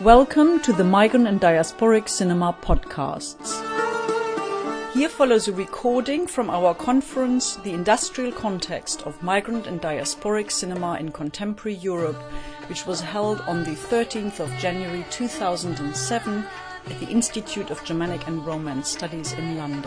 Welcome to the Migrant and Diasporic Cinema podcasts. Here follows a recording from our conference, The Industrial Context of Migrant and Diasporic Cinema in Contemporary Europe, which was held on the 13th of January 2007 at the Institute of Germanic and Romance Studies in London.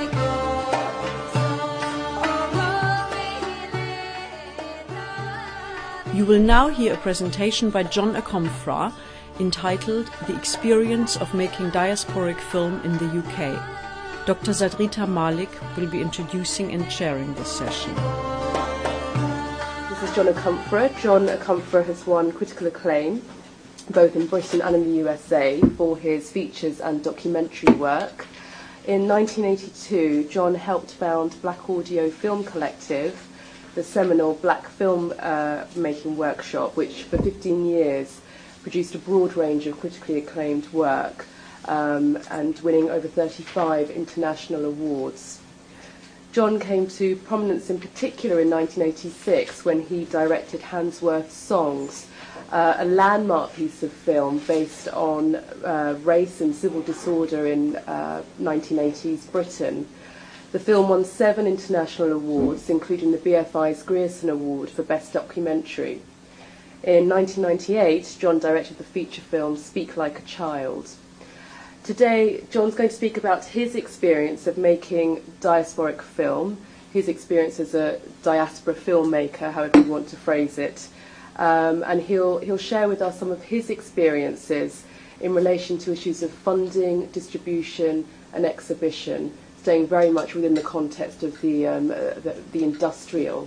You will now hear a presentation by John Akomfrah entitled The Experience of Making Diasporic Film in the UK. Dr. Sadrita Malik will be introducing and chairing this session. This is John Akomfrah. John Akomfrah has won critical acclaim, both in Britain and in the USA, for his features and documentary work. In 1982, John helped found Black Audio Film Collective, the seminal black film making workshop, which for 15 years produced a broad range of critically acclaimed work and winning over 35 international awards. John came to prominence in particular in 1986 when he directed Handsworth's Songs, a landmark piece of film based on race and civil disorder in 1980s Britain. The film won 7 international awards, including the BFI's Grierson Award for Best Documentary. In 1998, John directed the feature film Speak Like a Child. Today, John's going to speak about his experience of making diasporic film, his experience as a diaspora filmmaker, however you want to phrase it, and he'll share with us some of his experiences in relation to issues of funding, distribution, and exhibition, staying very much within the context of the industrial.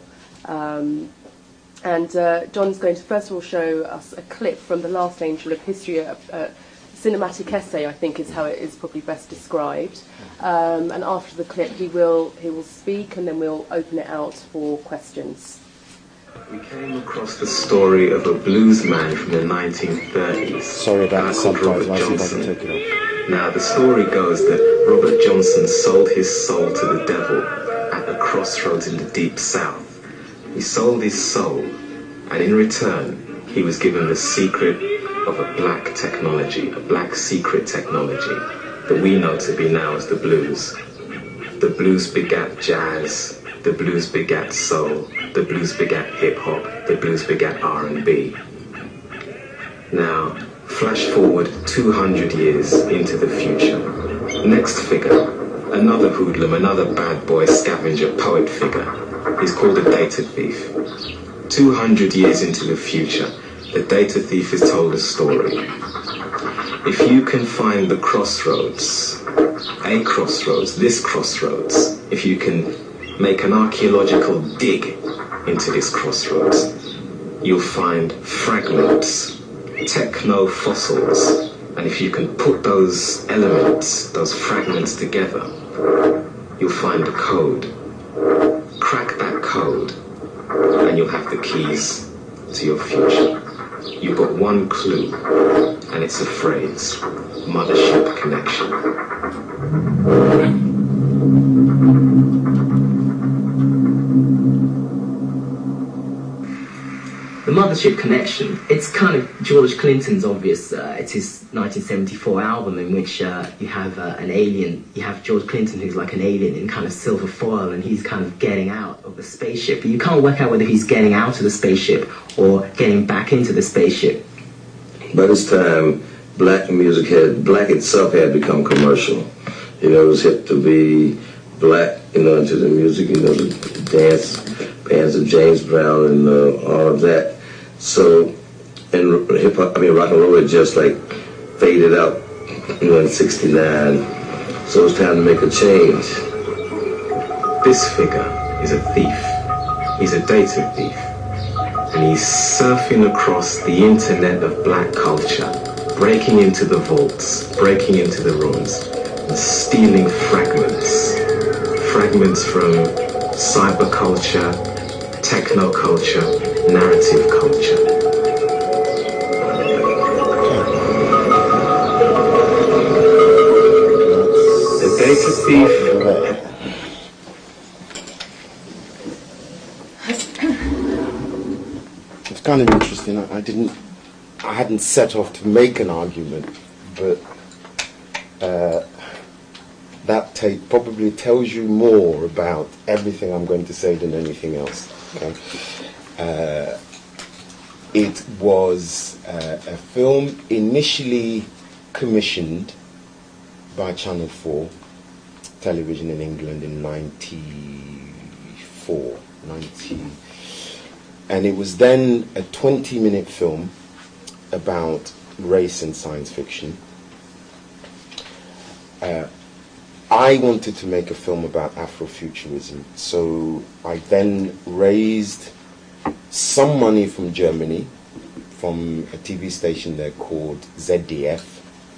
John's going to first of all show us a clip from The Last Angel of History, a cinematic essay, I think is how it is probably best described. And after the clip, he will speak, and then we'll open it out for questions. We came across the story of a blues man from the 1930s. Sorry about the subtitles, I see if I can take it off. Now, the story goes that Robert Johnson sold his soul to the devil at a crossroads in the deep south. He sold his soul, and in return, he was given the secret of a black technology, a black secret technology that we know to be now as the blues. The blues begat jazz, the blues begat soul, the blues begat hip-hop, the blues begat R&B. Now, flash forward 200 years into the future. Next figure, another hoodlum, another bad boy, scavenger, poet figure. He's called a data thief. 200 years into the future, the data thief is told a story. If you can find the crossroads, this crossroads, if you can make an archaeological dig into this crossroads, you'll find fragments, techno-fossils, and if you can put those elements, those fragments together, you'll find a code. Crack that code, and you'll have the keys to your future. You've got one clue, and it's a phrase: mothership connection. The Mothership Connection, it's kind of George Clinton's obvious, it's his 1974 album in which you have an alien, you have George Clinton who's like an alien in kind of silver foil, and he's kind of getting out of the spaceship. But you can't work out whether he's getting out of the spaceship or getting back into the spaceship. By this time, black itself had become commercial. It was hip to be black, into the music, the dance bands of James Brown and all of that. So, and hip-hop, rock and roll had just like faded out, in '69. So it's time to make a change. This figure is a thief. He's a data thief. And he's surfing across the internet of black culture, breaking into the vaults, breaking into the rooms, and stealing fragments. Fragments from cyberculture, techno-culture, narrative culture. The data thief. It's kind of interesting. I didn't I hadn't set off to make an argument, but that tape probably tells you more about everything I'm going to say than anything else. Okay? It was a film initially commissioned by Channel 4 television in England in 94, and it was then a 20-minute film about race and science fiction. I wanted to make a film about Afrofuturism, so I then raised some money from Germany, from a TV station there called ZDF,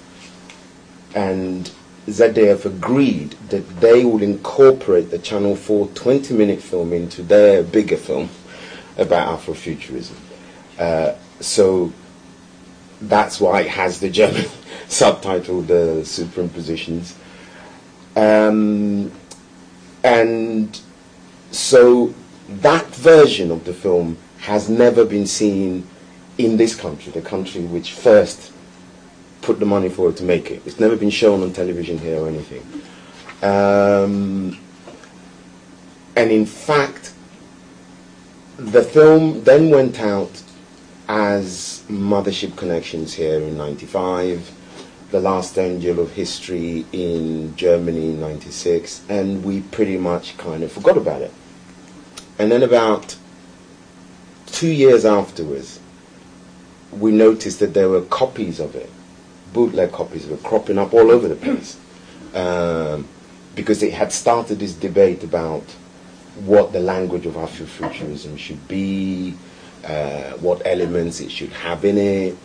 and ZDF agreed that they would incorporate the Channel 4 20-minute film into their bigger film about Afrofuturism. So that's why it has the German subtitle, the superimpositions. And so that version of the film has never been seen in this country, the country which first put the money forward to make it. It's never been shown on television here or anything. And in fact, the film then went out as Mothership Connections here in 95, The Last Angel of History in Germany in 96, and we pretty much kind of forgot about it. And then about 2 years afterwards, we noticed that there were copies of it, bootleg copies of it, cropping up all over the place, because it had started this debate about what the language of Afrofuturism should be, what elements it should have in it,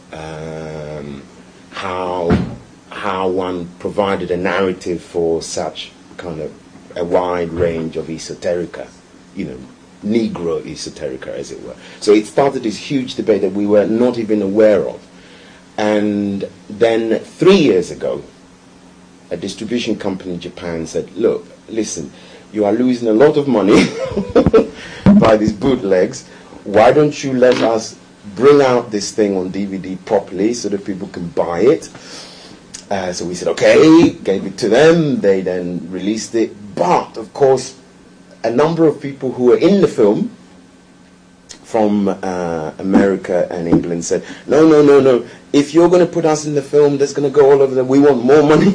how one provided a narrative for such kind of a wide range of esoterica, Negro esoterica, as it were. So it started this huge debate that we were not even aware of. And then 3 years ago, a distribution company in Japan said, look, listen, you are losing a lot of money by these bootlegs. Why don't you let us bring out this thing on DVD properly so that people can buy it? So we said, okay, gave it to them. They then released it. But, of course, a number of people who were in the film from America and England said, no. If you're going to put us in the film, that's going to go all over we want more money.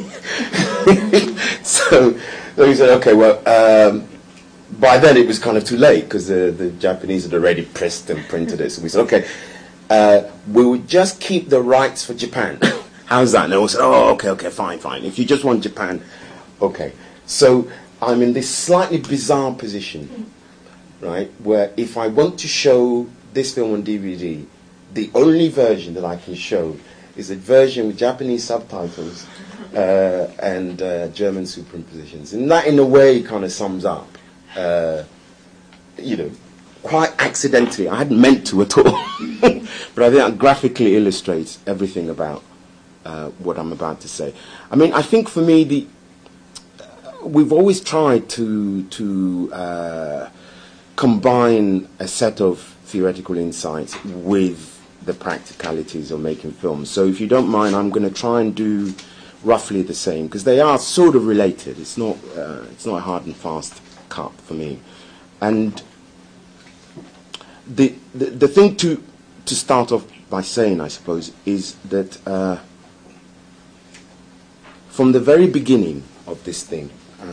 So we said, okay, well, by then it was kind of too late because the Japanese had already pressed and printed it. So we said, okay, we would just keep the rights for Japan. How's that? And they all said, oh, okay, fine. If you just want Japan, okay. So I'm in this slightly bizarre position, right, where if I want to show this film on DVD, the only version that I can show is a version with Japanese subtitles and German superimpositions. And that, in a way, kind of sums up, quite accidentally. I hadn't meant to at all. But I think that graphically illustrates everything about what I'm about to say. I mean, I think for me, we've always tried to combine a set of theoretical insights with the practicalities of making films. So if you don't mind, I'm going to try and do roughly the same, because they are sort of related. It's not a hard and fast cut for me. And the thing to start off by saying, I suppose, is that from the very beginning of this thing,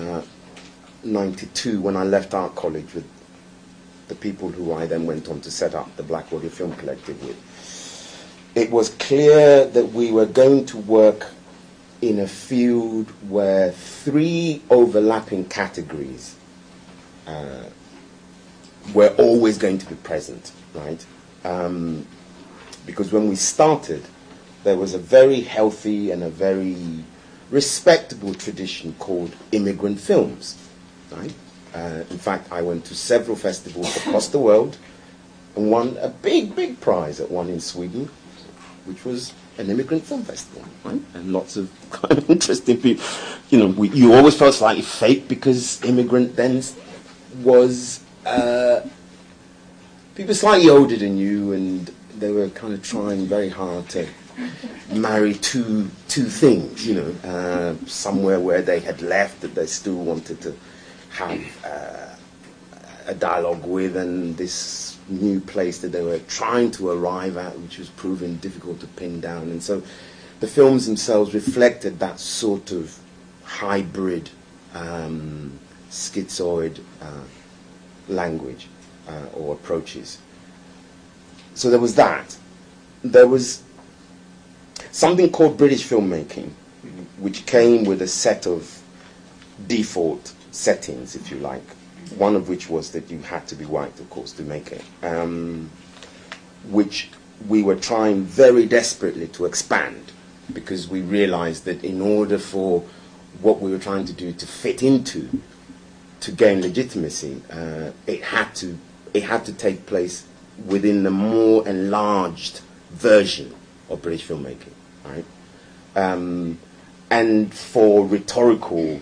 92, when I left art college with the people who I then went on to set up the Black Audio Film Collective with, it was clear that we were going to work in a field where three overlapping categories were always going to be present, right? Because when we started, there was a very healthy and a very respectable tradition called immigrant films, right? In fact, I went to several festivals across the world and won a big prize at one in Sweden, which was an immigrant film festival, right? And lots of kind of interesting people. You always felt slightly fake because immigrant then was people slightly older than you, and they were kind of trying very hard to marry two things, you know, somewhere where they had left that they still wanted to have a dialogue with, and this new place that they were trying to arrive at, which was proving difficult to pin down. And so the films themselves reflected that sort of hybrid, schizoid language or approaches. So there was that. There was something called British filmmaking, which came with a set of default settings, if you like, one of which was that you had to be white, of course, to make it, which we were trying very desperately to expand, because we realized that in order for what we were trying to do to fit into, to gain legitimacy, it had to take place within the more enlarged version of British filmmaking, right? And for rhetorical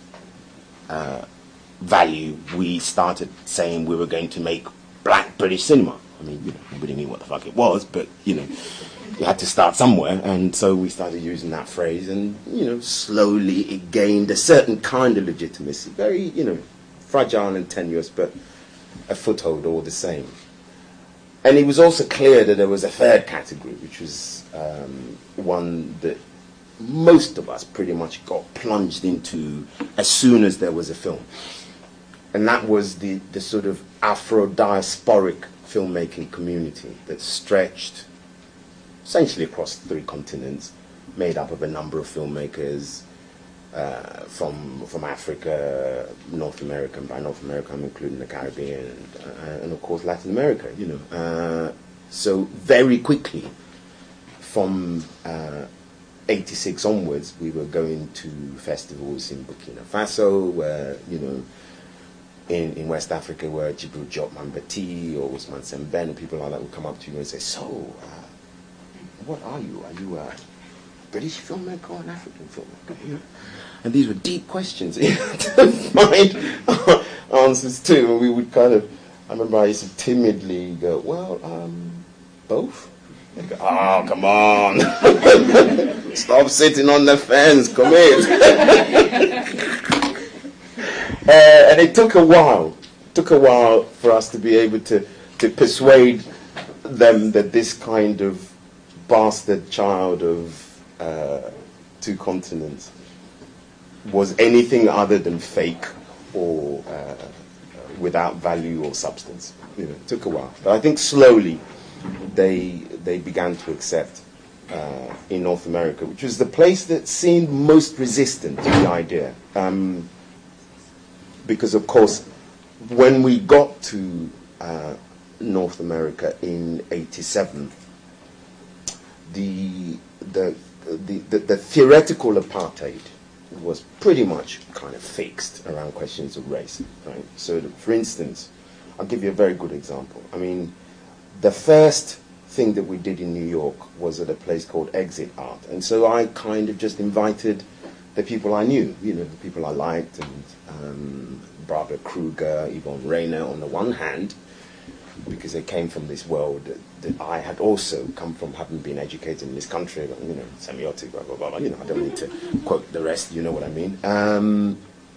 value, we started saying we were going to make black British cinema. I mean, you know, we didn't know what the fuck it was, but, you know, you had to start somewhere, and so we started using that phrase, and, you know, slowly it gained a certain kind of legitimacy, very, you know, fragile and tenuous, but a foothold all the same. And it was also clear that there was a third category, which was one that most of us pretty much got plunged into as soon as there was a film. And that was the sort of Afro-diasporic filmmaking community that stretched essentially across 3 continents, made up of a number of filmmakers from Africa, North America, and by North America I'm including the Caribbean, and of course Latin America, you know. So very quickly, from 86 onwards, we were going to festivals in Burkina Faso, where, you know, in West Africa, where Djibril Diop Mambéty or Ousmane Sembène and people like that would come up to you and say, so, what are you? Are you a British filmmaker or an African filmmaker? You know? And these were deep questions to find answers to. And we would kind of, I remember I used to timidly go, well, both? They go, oh, come on. Stop sitting on the fence, come in. And it took a while. It took a while for us to be able to persuade them that this kind of bastard child of 2 continents was anything other than fake or without value or substance. You know, it took a while. But I think slowly they began to accept in North America, which was the place that seemed most resistant to the idea. Because, of course, when we got to North America in '87, the theoretical apartheid was pretty much kind of fixed around questions of race, right? So, for instance, I'll give you a very good example. I mean, the first thing that we did in New York was at a place called Exit Art, and so I kind of just invited the people I knew, you know, the people I liked, and Barbara Kruger, Yvonne Rainer on the one hand, because they came from this world that I had also come from, having been educated in this country, you know, semiotic, blah, blah, blah, you know, I don't need to quote the rest, you know what I mean. And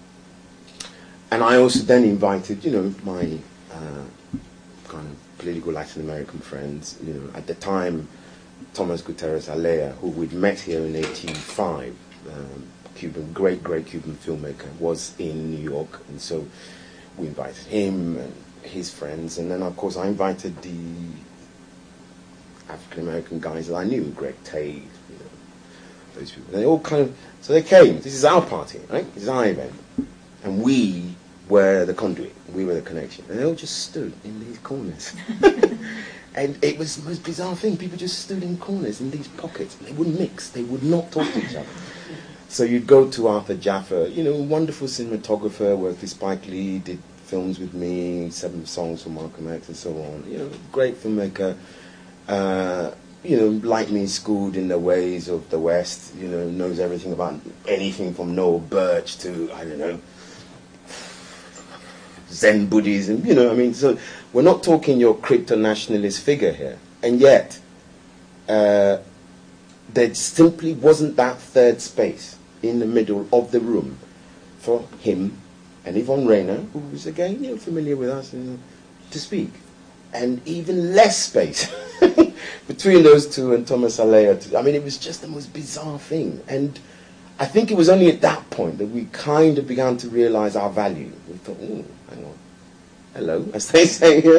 I also then invited, you know, my kind of political Latin American friends, you know, at the time, Thomas Gutierrez Alea, who we'd met here in '85, great Cuban filmmaker, was in New York, and so we invited him and his friends, and then of course I invited the African American guys that I knew, Greg Tate, you know, those people. They all kind of, so they came. This is our party, right? This is our event, and we were the conduit. We were the connection, and they all just stood in these corners. And it was the most bizarre thing. People just stood in corners in these pockets. They wouldn't mix. They would not talk to each other. So you'd go to Arthur Jaffa, you know, wonderful cinematographer, worked with Spike Lee, did films with me, 7 songs for Malcolm X and so on. You know, great filmmaker. You know, like me, schooled in the ways of the West. You know, knows everything about anything from Noel Birch to, I don't know, Zen Buddhism. You know, I mean, so we're not talking your crypto-nationalist figure here. And yet, there simply wasn't that third space in the middle of the room for him and Yvonne Rainer, who was again familiar with us, to speak. And even less space between those two and Thomas Allais. I mean, it was just the most bizarre thing. And I think it was only at that point that we kind of began to realize our value. We thought, hang on. Hello, as they say here.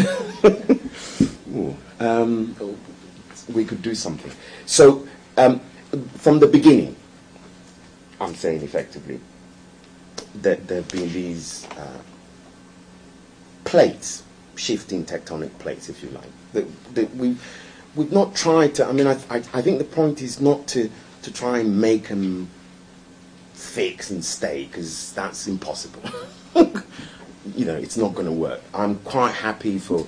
We could do something. So, from the beginning, I'm saying effectively, that there have been these plates, shifting tectonic plates, if you like. That we've not tried to. I mean, I think the point is not to try and make them fix and stay, because that's impossible. It's not going to work. I'm quite happy for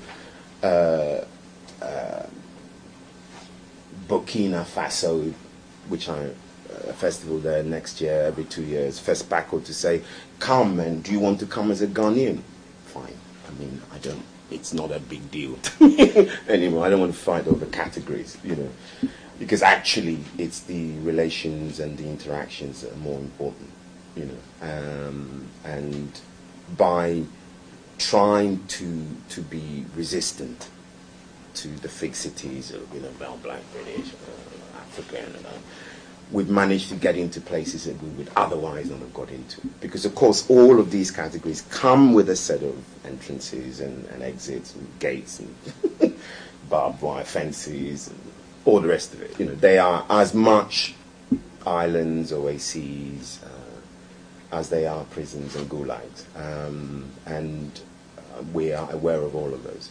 Burkina Faso, which a festival there next year, every 2 years, FESPACO, to say, come, and do you want to come as a Ghanaian? Fine. I mean, it's not a big deal to me anymore. I don't want to fight over categories, because actually it's the relations and the interactions that are more important, and by trying to be resistant to the fixities of well, black, British, African, we've managed to get into places that we would otherwise not have got into. Because, of course, all of these categories come with a set of entrances and exits and gates and barbed wire fences and all the rest of it. They are as much islands, oases, as they are prisons and gulags. And we are aware of all of those.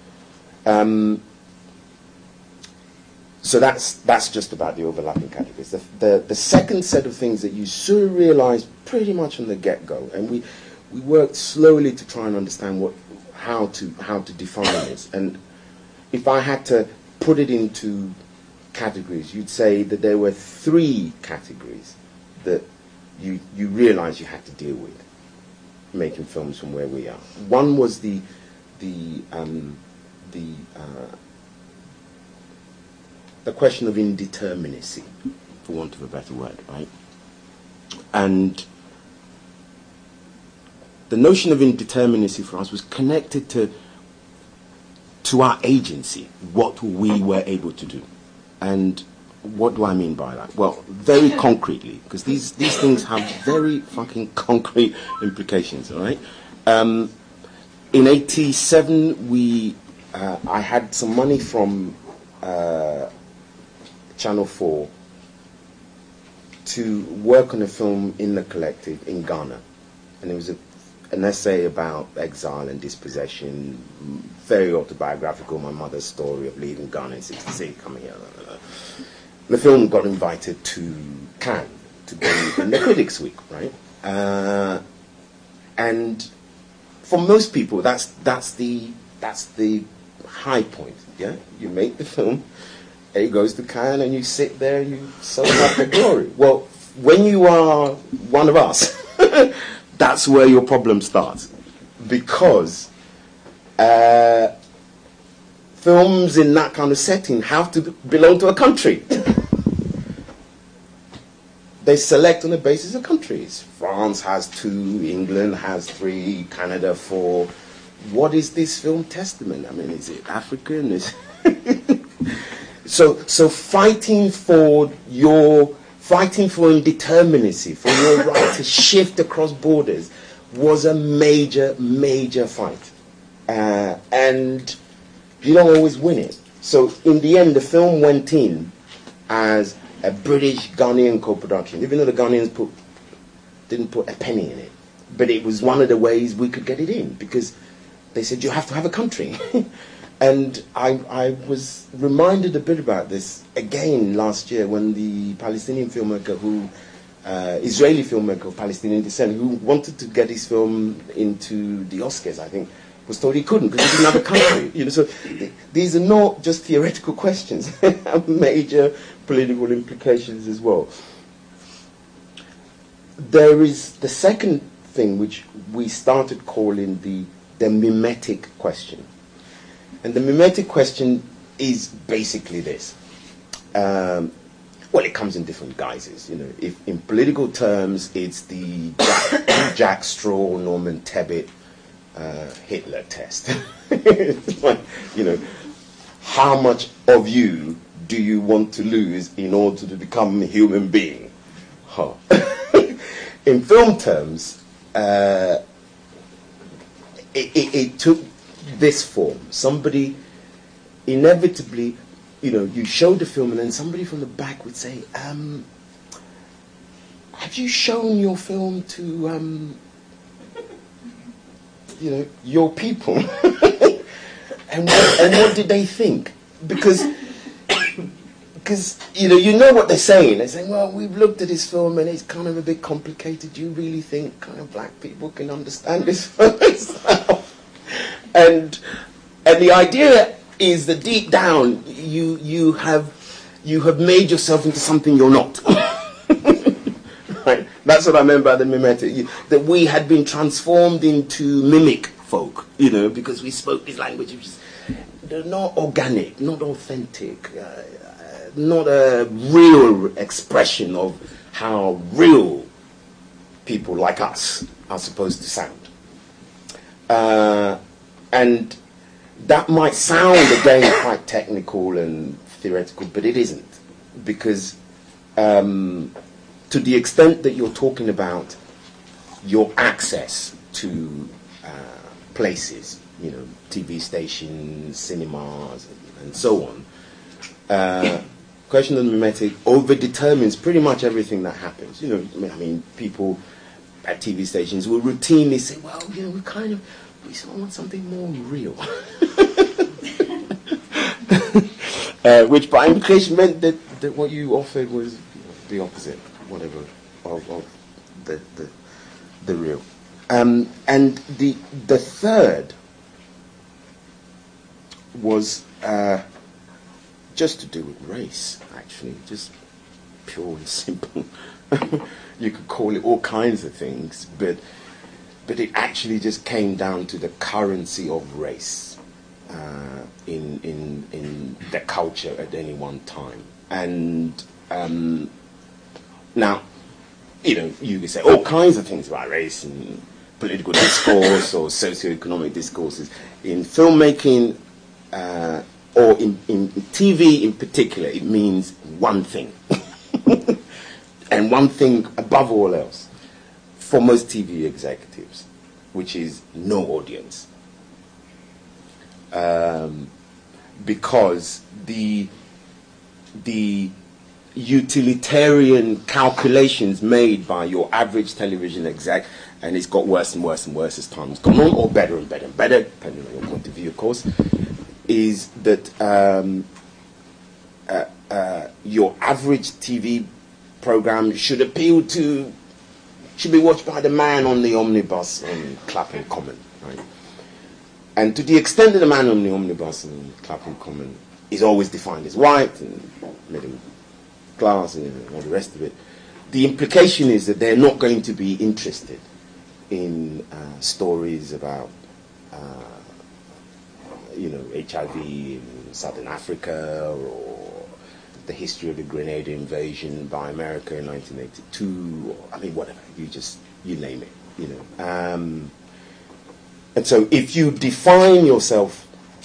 So that's just about the overlapping categories. The second set of things that you sort of realize pretty much from the get-go, and we worked slowly to try and understand how to define this. And if I had to put it into categories, you'd say that there were 3 categories that you realize you had to deal with making films from where we are. One was the question of indeterminacy, for want of a better word, right? And the notion of indeterminacy for us was connected to our agency, what we were able to do. And what do I mean by that? Well, very concretely, because these things have very fucking concrete implications, all right? In 1987, I had some money from Channel 4 to work on a film in the collective in Ghana. And it was an essay about exile and dispossession, very autobiographical, my mother's story of leaving Ghana in 1966, coming here. The film got invited to Cannes to be in the Critics' Week, right? And for most people, that's the high point. Yeah, you make the film, it goes to Cannes, and you sit there and you soak up the glory. Well, when you are one of us, that's where your problem starts, because films in that kind of setting have to belong to a country. They select on the basis of countries. France has 2, England has 3, Canada 4. What is this film testament? I mean, is it African? So fighting for indeterminacy, for your right to shift across borders, was a major, major fight. And you don't always win it. So in the end, the film went in as a British-Ghanaian co-production, even though the Ghanaians didn't put a penny in it. But it was one of the ways we could get it in, because they said, you have to have a country. And I was reminded a bit about this again last year when the Palestinian filmmaker Israeli filmmaker of Palestinian descent, who wanted to get his film into the Oscars, I think, was told he couldn't because he didn't have a country. So these are not just theoretical questions; they have major political implications as well. There is the second thing which we started calling the mimetic question, and the mimetic question is basically this. Well, it comes in different guises. You know, if in political terms, it's the Jack Straw, Norman Tebbit, Hitler test. It's like, you know, how much of you do you want to lose in order to become a human being? Huh. In film terms, it took this form. Somebody inevitably, you know, you show the film and then somebody from the back would say, have you shown your film to, you know, your people? and what did they think? Because you know what they're saying. They're saying, well, we've looked at this film and it's kind of a bit complicated. Do you really think kind of black people can understand this film? and the idea is that deep down you have made yourself into something you're not. Right? That's what I meant by the mimetic. That we had been transformed into mimic folk, you know, because we spoke this language which is not organic, not authentic, not a real expression of how real people like us are supposed to sound. And that might sound, again, quite technical and theoretical, but it isn't. Because to the extent that you're talking about your access to places, you know, TV stations, cinemas, and so on, question of the mimetic over-determines pretty much everything that happens. You know, I mean, people at TV stations will routinely say, well, you know, we sort of want something more real. Which by implication meant that what you offered was the opposite, whatever, of the real. And the third was just to do with race, actually, just pure and simple. You could call it all kinds of things, but it actually just came down to the currency of race in the culture at any one time. And now, you know, you could say all kinds of things about race and political discourse or socioeconomic discourses. In filmmaking, or in TV in particular, it means one thing. And one thing above all else, for most TV executives, which is no audience. Because the utilitarian calculations made by your average television exec, and it's got worse and worse and worse as time's gone on, or better and better and better, depending on your point of view, of course, is that your average TV program should be watched by the man on the omnibus on Clapham Common, right? And to the extent that the man on the omnibus on Clapham Common is always defined as white and middle class and all the rest of it, the implication is that they're not going to be interested in stories about HIV in Southern Africa, or the history of the Grenada invasion by America in 1982, or, I mean, whatever, you name it, you know. And so if you define yourself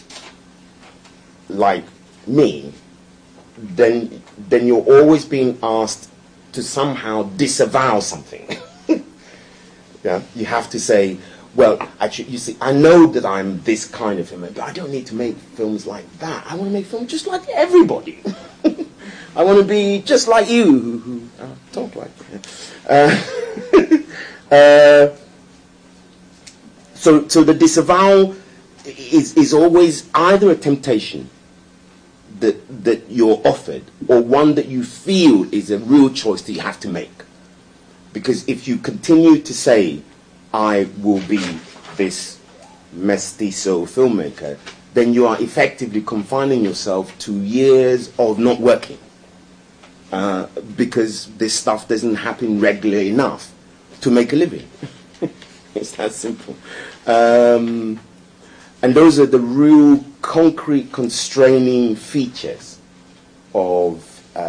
like me, then you're always being asked to somehow disavow something. Yeah, you have to say, well, actually, you see, I know that I'm this kind of filmmaker, but I don't need to make films like that. I want to make films just like everybody. I want to be just like you, who talk like that. So the disavowal is always either a temptation that you're offered, or one that you feel is a real choice that you have to make. Because if you continue to say, I will be this mestizo filmmaker, then you are effectively confining yourself to years of not working. Because this stuff doesn't happen regularly enough to make a living. It's that simple. And those are the real concrete constraining features of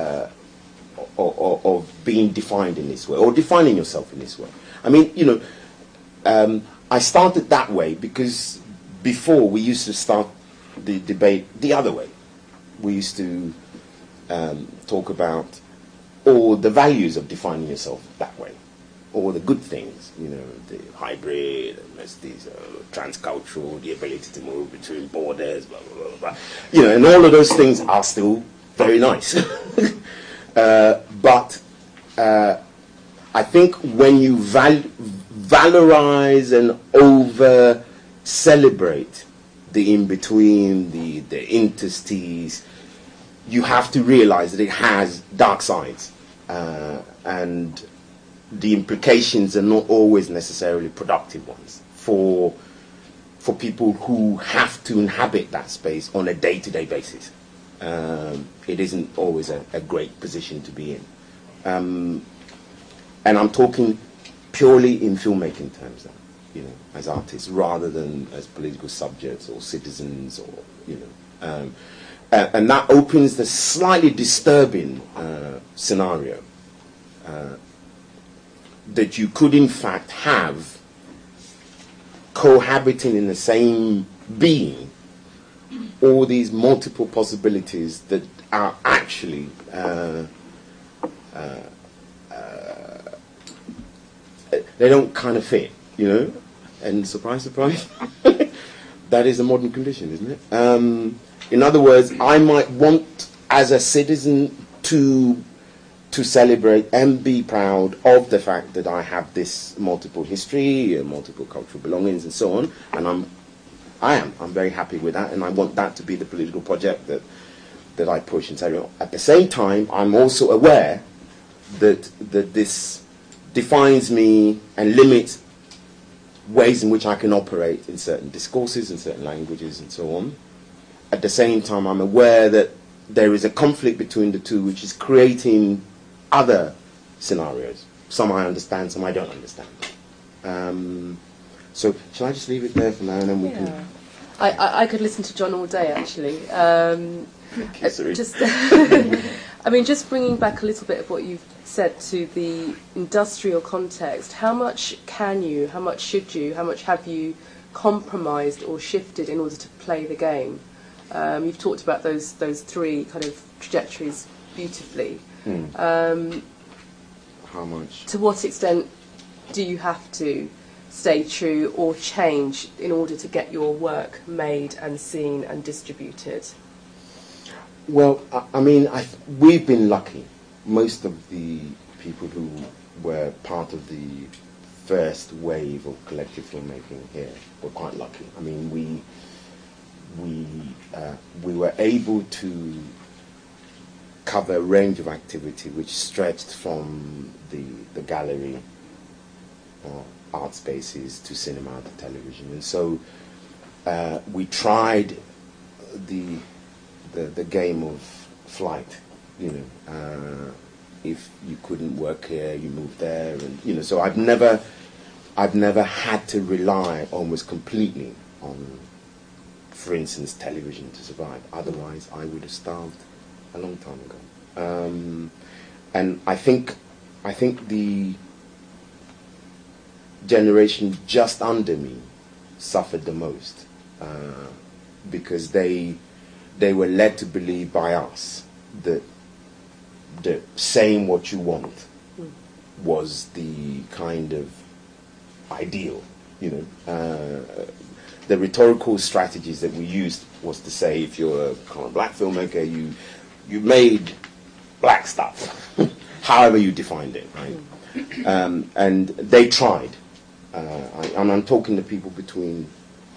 being defined in this way, or defining yourself in this way. I mean, I started that way because before we used to start the debate the other way. We used to talk about all the values of defining yourself that way, all the good things, the hybrid, these transcultural, the ability to move between borders, blah, blah, blah, blah. And all of those things are still very nice. But I think when you valorize and over-celebrate the in-between, the interstices, you have to realize that it has dark sides. And the implications are not always necessarily productive ones for people who have to inhabit that space on a day-to-day basis. It isn't always a great position to be in. And I'm talking purely in filmmaking terms now, as artists, rather than as political subjects or citizens, or, and that opens the slightly disturbing scenario that you could in fact have cohabiting in the same being all these multiple possibilities that are actually they don't kind of fit, and surprise, surprise, that is a modern condition, isn't it? In other words, I might want as a citizen to celebrate and be proud of the fact that I have this multiple history and multiple cultural belongings and so on, and I'm very happy with that, and I want that to be the political project that I push and say. At the same time, I'm also aware that this defines me and limits ways in which I can operate in certain discourses and certain languages and so on. At the same time, I'm aware that there is a conflict between the two, which is creating other scenarios. Some I understand, some I don't understand. So shall I just leave it there for now, and then we can... I could listen to John all day, actually. Just, just bringing back a little bit of what you've said to the industrial context, how much can you, how much should you, how much have you compromised or shifted in order to play the game? You've talked about those three kind of trajectories beautifully. How much? To what extent do you have to stay true or change in order to get your work made and seen and distributed? Well, we've been lucky. Most of the people who were part of the first wave of collective filmmaking here were quite lucky. I mean, we were able to cover a range of activity which stretched from the gallery, art spaces, to cinema, to television, and so we tried the game of flight. If you couldn't work here, you moved there, and so I've never had to rely almost completely on, for instance, television to survive. Otherwise, I would have starved a long time ago. And I think the generation just under me suffered the most because they were led to believe by us that saying what you want was the kind of ideal, the rhetorical strategies that we used was to say, if you're a kind of black filmmaker, you made black stuff, however you defined it, right? And they tried. And I'm talking to people between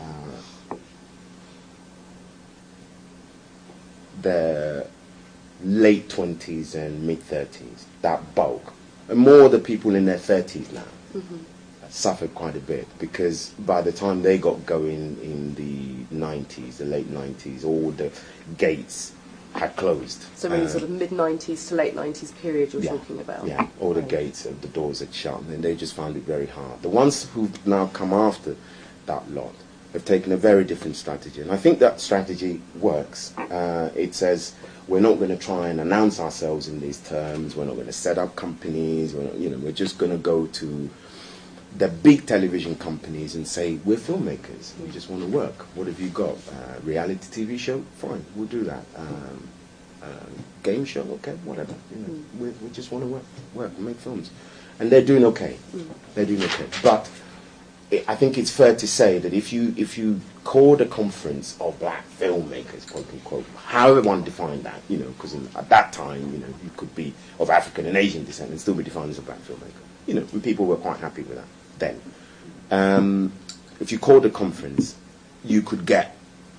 their late 20s and mid-30s, that bulk. And more the people in their 30s now suffered quite a bit, because by the time they got going in the 90s, the late 90s, all the gates had closed. So really sort of mid-90s to late 90s period you're talking about? Yeah, all the gates and the doors had shut, and they just found it very hard. The ones who've now come after that lot have taken a very different strategy, and I think that strategy works. It says we're not going to try and announce ourselves in these terms. We're not going to set up companies. We're just going to go to the big television companies and say, we're filmmakers. We just want to work. What have you got? Reality TV show? Fine, we'll do that. Game show? Okay, whatever. We just want to work, make films. And they're doing okay. They're doing okay. But I think it's fair to say that if you called a conference of black filmmakers, quote unquote, however one defined that, because at that time, you could be of African and Asian descent and still be defined as a black filmmaker. And people were quite happy with that then. If you called a conference, you could get,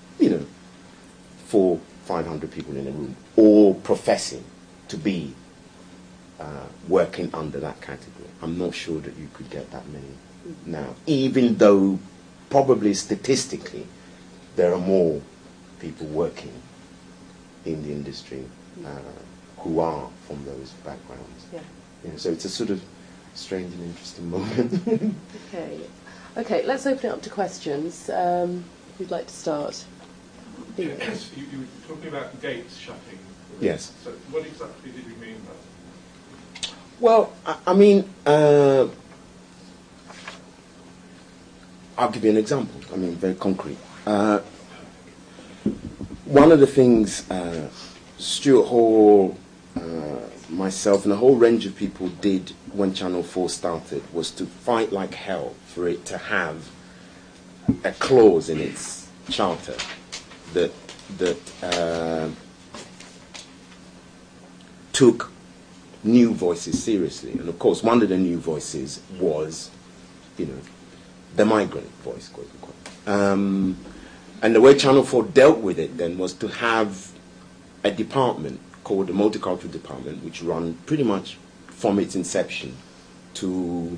400-500 people in a room, all professing to be working under that category. I'm not sure that you could get that many now, even though probably statistically there are more people working in the industry who are from those backgrounds. So it's a sort of strange and interesting moment. Okay, let's open it up to questions. Who'd like to start? Yes, you were talking about gates shutting. Yes. So what exactly did you mean by that? Well, I mean, I'll give you an example. I mean, very concrete. One of the things Stuart Hall, myself, and a whole range of people did when Channel 4 started was to fight like hell for it to have a clause in its charter that took new voices seriously. And of course, one of the new voices was, the migrant voice, quote unquote. And the way Channel 4 dealt with it then was to have a department called the Multicultural Department, which ran pretty much from its inception to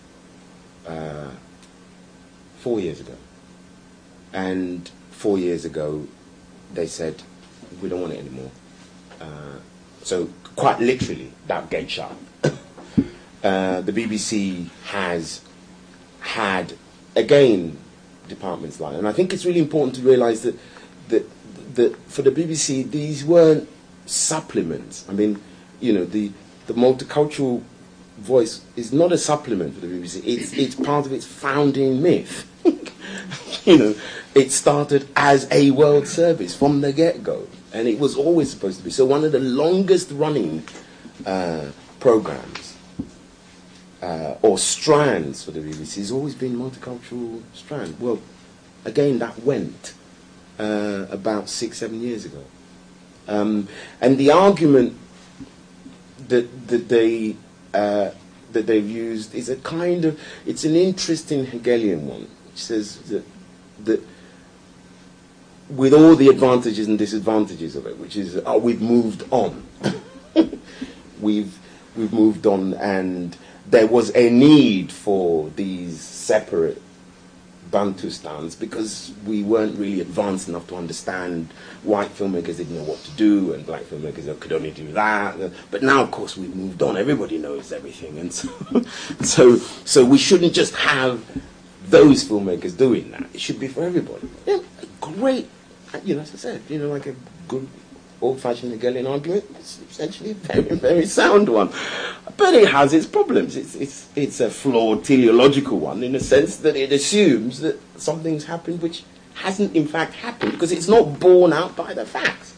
4 years ago. And 4 years ago, they said, we don't want it anymore. So quite literally, that gate shut. The BBC has had, again, departments like that. And I think it's really important to realise that for the BBC, these weren't supplements. I mean, the multicultural voice is not a supplement for the BBC. It's part of its founding myth. It started as a world service from the get-go, and it was always supposed to be. So one of the longest running programs or strands for the BBC has always been multicultural strand. Well, again, that went about 6-7 years ago. And the argument that they've used is it's an interesting Hegelian one, which says that with all the advantages and disadvantages of it, which is we've moved on, we've moved on, and there was a need for these separate Bantustans because we weren't really advanced enough to understand. White filmmakers didn't know what to do, and black filmmakers could only do that. But now, of course, we've moved on. Everybody knows everything, and so we shouldn't just have those filmmakers doing that. It should be for everybody. Yeah, great, as I said, like a good old-fashioned Hegelian argument. It's essentially a very, very sound one, but it has its problems. It's a flawed teleological one in the sense that it assumes that something's happened which hasn't in fact happened because it's not borne out by the facts.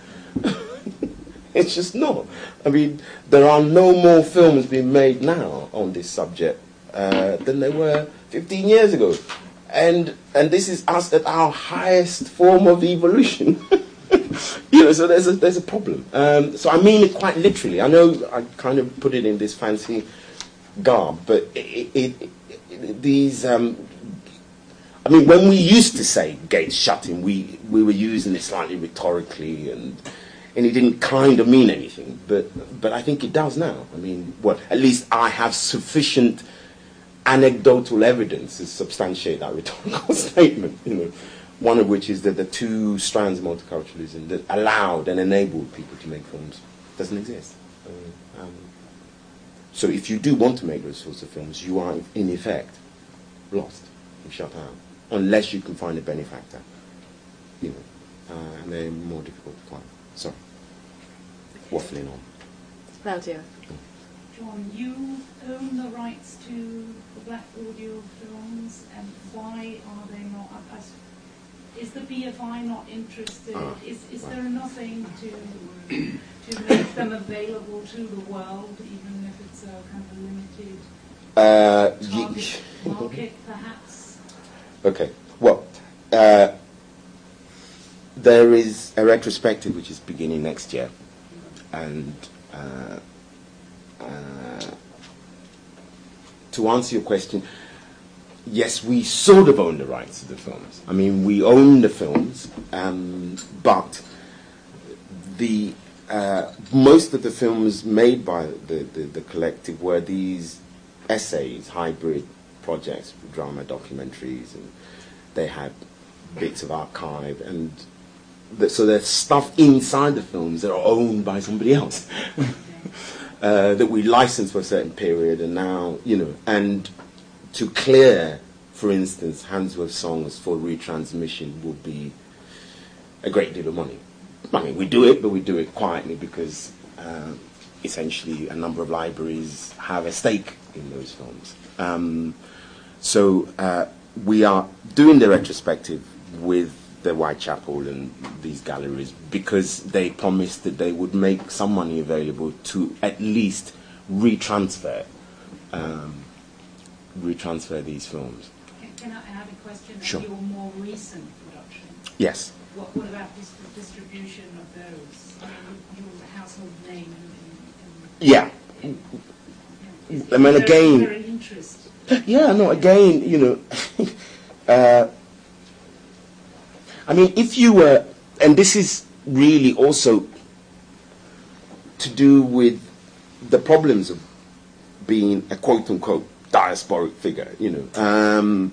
It's just not. I mean, there are no more films being made now on this subject than there were 15 years ago, and this is us at our highest form of evolution. So there's a problem. So I mean it quite literally. I know I kind of put it in this fancy garb, but these. I mean, when we used to say gates shutting, we were using it slightly rhetorically, and it didn't kind of mean anything. But I think it does now. I mean, at least I have sufficient anecdotal evidence to substantiate that rhetorical statement. One of which is that the two strands of multiculturalism that allowed and enabled people to make films doesn't exist. So if you do want to make those sorts of films, you are in effect lost. You shut out. unless you can find a benefactor, you know, and they're more difficult to find. Sorry, waffling on. Claudia. John, you own the rights to the Black Audio films, and why are they not? Is the BFI not interested? Is there nothing to make them available to the world, even if it's a kind of limited target market, perhaps? Okay. Well, there is a retrospective which is beginning next year, and to answer your question, yes, we sort of own the rights to the films. I mean, we own the films, but the most of the films made by the collective were these essays, hybrid projects, drama documentaries, and they had bits of archive, and so there's stuff inside the films that are owned by somebody else that we licensed for a certain period, and now, you know, and to clear, for instance, Handsworth songs for retransmission would be a great deal of money. I mean, we do it, but we do it quietly because essentially a number of libraries have a stake in those films. So we are doing the retrospective with the Whitechapel and these galleries because they promised that they would make some money available to at least retransfer these films. Can I have a question Sure. on your more recent production? Yes. What about the distribution of those? I mean, your household name Yeah. I mean, again. Is there an interest? Yeah, no, again, you know, I mean, if you were, and this is really also to do with the problems of being a quote-unquote diasporic figure, you know.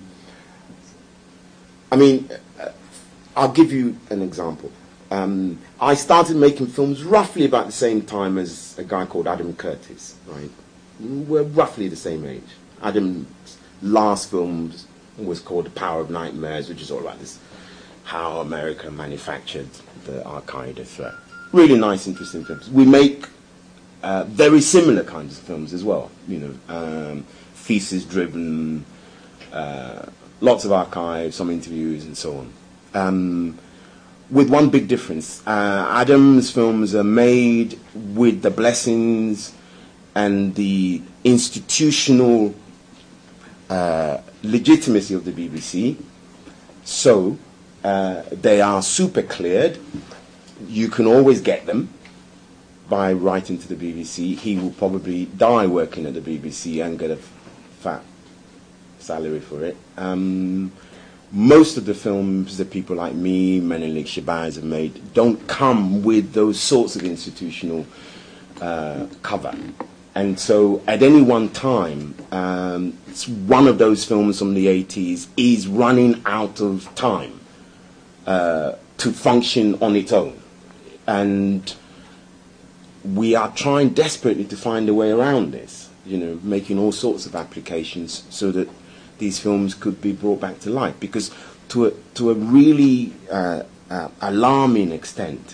I mean, I'll give you an example. I started making films roughly about the same time as a guy called Adam Curtis, right? We're roughly the same age. Adam's last film was called The Power of Nightmares, which is all about this, how America manufactured the Al-Qaeda threat. Really nice, interesting films. We make very similar kinds of films as well, you know, thesis-driven, lots of archives, some interviews, and so on. With one big difference. Adam's films are made with the blessings and the institutional legitimacy of the BBC. So they are super cleared. You can always get them by writing to the BBC. He will probably die working at the BBC and get a fat salary for it. Most of the films that people like me, Menelik Shabazz have made don't come with those sorts of institutional cover. And so at any one time, one of those films from the 80s is running out of time to function on its own. And we are trying desperately to find a way around this, you know, making all sorts of applications so that these films could be brought back to life. Because to a really alarming extent,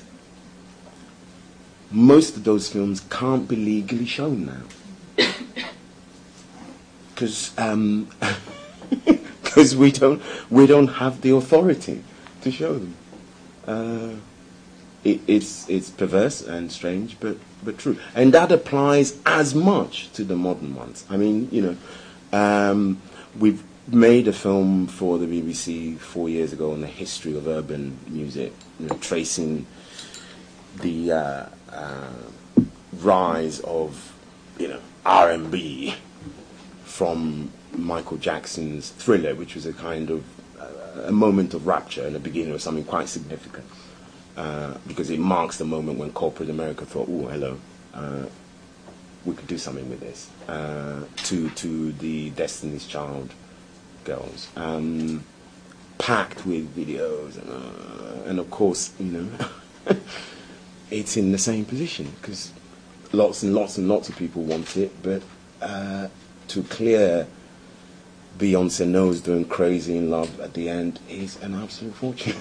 most of those films can't be legally shown now. Because we don't have the authority to show them. It's perverse and strange, but true. And that applies as much to the modern ones. I mean, you know, we've made a film for the BBC 4 years ago on the history of urban music, you know, tracing the rise of, you know, R&B from Michael Jackson's Thriller, which was a kind of a moment of rapture and the beginning of something quite significant, because it marks the moment when corporate America thought, "Oh, hello, we could do something with this." To the Destiny's Child girls, packed with videos, and of course, you know, it's in the same position because lots and lots and lots of people want it, but to clear Beyonce knows doing Crazy in Love at the end is an absolute fortune.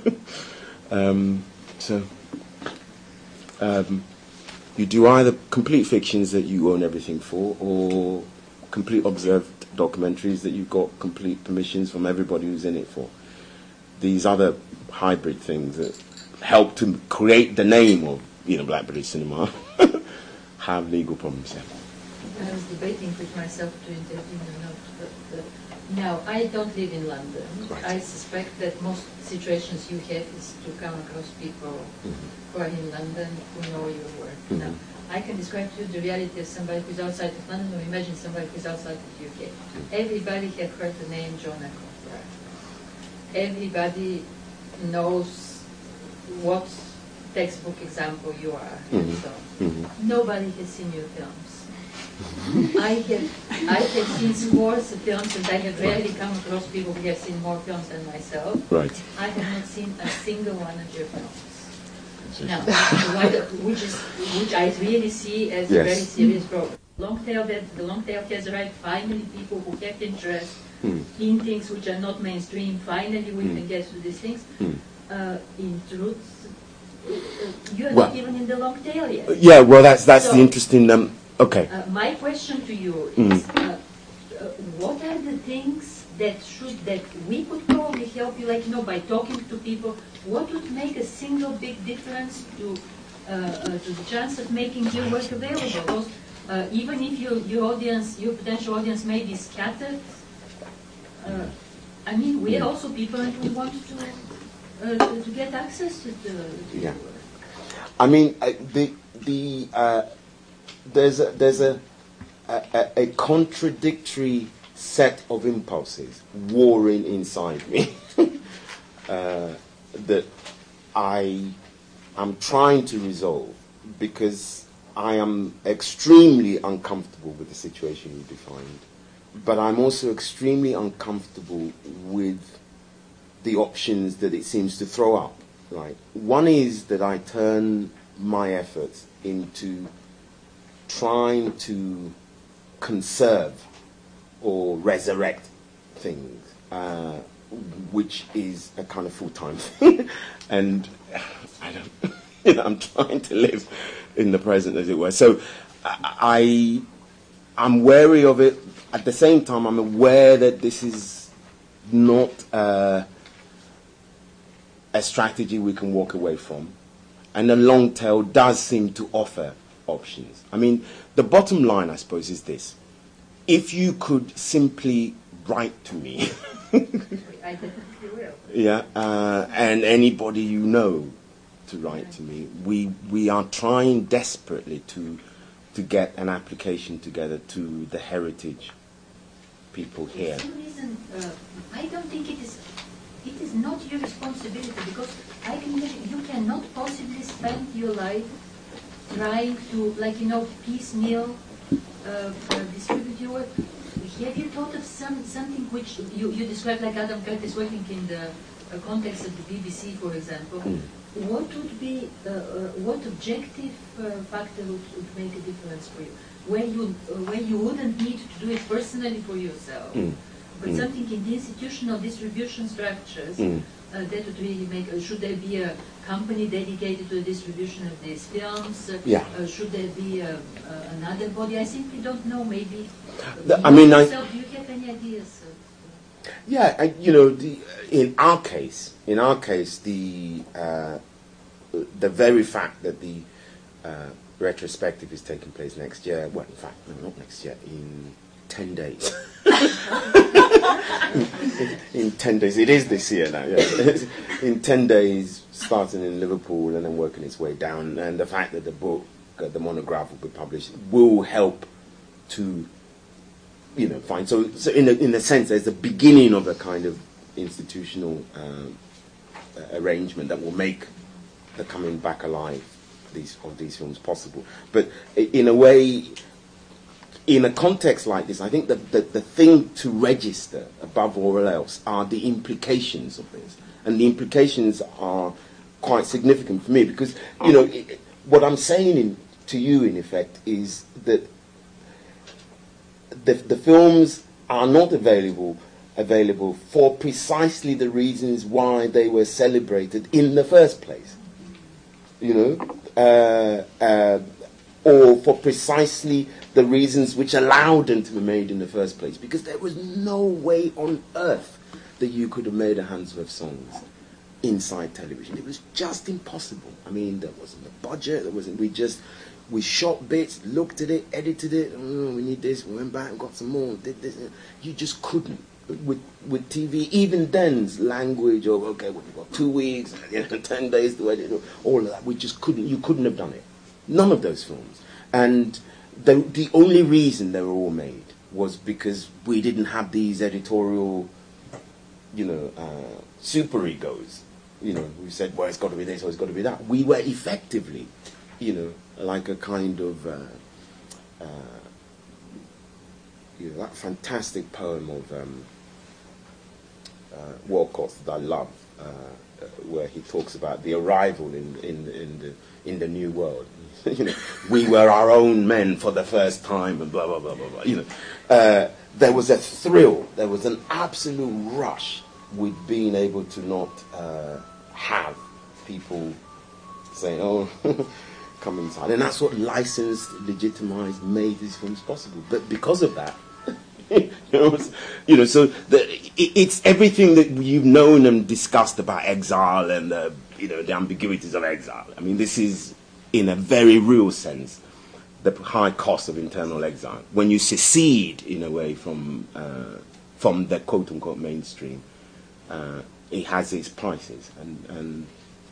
You do either complete fictions that you own everything for, or complete observed documentaries that you've got complete permissions from everybody who's in it for. These other hybrid things that help to create the name of, Black British cinema have legal problems. Yeah. I was debating with myself to intervene or not, but now I don't live in London. Right. I suspect that most situations you have is to come across people who are in London who know your work. Now, I can describe to you the reality of somebody who's outside of London, or imagine somebody who's outside of the UK. Everybody have heard the name John Ackroyd. Everybody knows what textbook example you are, and so on. Nobody has seen your films. I have seen scores of films, and I have rarely come across people who have seen more films than myself. Right. I have not seen a single one of your films. Now, which I really see as a very serious problem. The long tail has right. Finally, people who have interest in things which are not mainstream. Finally, we can get to these things. In truth, you're not even in the long tail yet. Yeah. Well, that's so, the interesting. Okay. My question to you is, what are the things that we could probably help you, by talking to people? What would make a single big difference to the chance of making your work available? Because even if your potential audience may be scattered, we are also people who want to get access to the work. There's a contradictory set of impulses warring inside me that I am trying to resolve, because I am extremely uncomfortable with the situation you defined, but I'm also extremely uncomfortable with the options that it seems to throw up. Right? One is that I turn my efforts into trying to conserve or resurrect things, which is a kind of full-time thing, and I'm trying to live in the present, as it were. So I'm wary of it. At the same time, I'm aware that this is not a strategy we can walk away from, and the long tail does seem to offer options. The bottom line, I suppose, is this: if you could simply write to me, I definitely will. Yeah, and anybody you know to write to me. We are trying desperately to get an application together to the heritage people here. For some reason, I don't think it is not your responsibility, because I can imagine you cannot possibly spend your life trying to, piecemeal distribute your work. Have you thought of something which you described, like Adam Curtis working in the context of the BBC, for example? What would be, what objective factor would make a difference for you? Where you wouldn't need to do it personally for yourself, but something in the institutional distribution structures that would really make. Should there be a company dedicated to the distribution of these films? Should there be another body? I simply don't know. Maybe. Do you have any ideas? In our case, the very fact that the retrospective is taking place next year. Well, in fact, no, not next year. In 10 days. In 10 days. It is this year now, yes. In 10 days, starting in Liverpool and then working its way down. And the fact that the book, the monograph, will be published will help to, find. So in a sense, there's the beginning of a kind of institutional arrangement that will make the coming back alive of these films possible. But in a way, in a context like this, I think that the thing to register above all else are the implications of this. And the implications are quite significant for me, because, what I'm saying to you, in effect, is that the films are not available for precisely the reasons why they were celebrated in the first place. You know, or for precisely the reasons which allowed them to be made in the first place. Because there was no way on earth that you could have made a Handsworth songs inside television. It was just impossible. I mean, there wasn't a budget, there wasn't, we shot bits, looked at it, edited it, oh, we need this, we went back and got some more, did this. You just couldn't. With TV, even then's language of, okay, well, we've got 2 weeks, 10 days to edit, all of that, you couldn't have done it. None of those films. And the only reason they were all made was because we didn't have these editorial, super egos, who said, well, it's got to be this or it's got to be that. We were effectively, like a kind of, that fantastic poem of Walcott's that I love, where he talks about the arrival in the new world. We were our own men for the first time, and blah blah blah blah blah. There was a thrill, there was an absolute rush with being able to not have people saying, "Oh, come inside," and that's what licensed, legitimized, made these films possible. But because of that. So it's everything that you've known and discussed about exile and the ambiguities of exile. I mean, this is, in a very real sense, the high cost of internal exile. When you secede, in a way, from the quote-unquote mainstream, it has its prices, and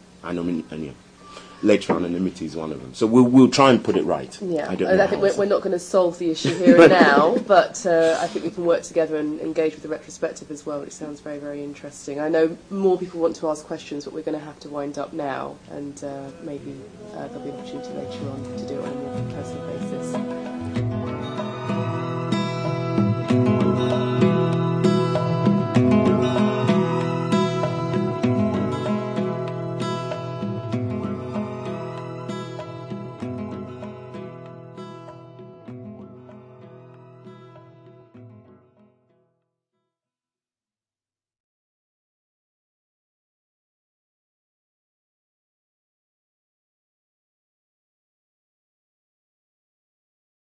later anonymity is one of them. So we'll try and put it right. Yeah, I think we're not going to solve the issue here and now, but I think we can work together and engage with the retrospective as well, which sounds very, very interesting. I know more people want to ask questions, but we're going to have to wind up now, and maybe there'll be an opportunity later on to do it on a more personal basis.